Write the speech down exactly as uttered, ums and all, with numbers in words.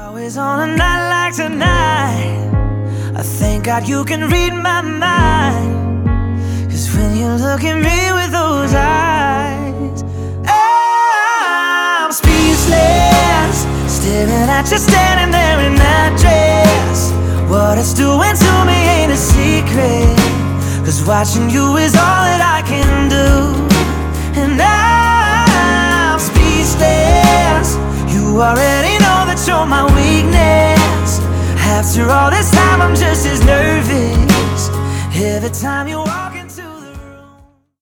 Always on a night like tonight, I thank God you can read my mind. Cause when you look at me with those eyes, I'm speechless, staring at you standing there in that dress. What it's doing to me ain't a secret, cause watching you is all that I can do. And I'm speechless, you already know that you're my weakness. After all this time I'm just as nervous every time you walk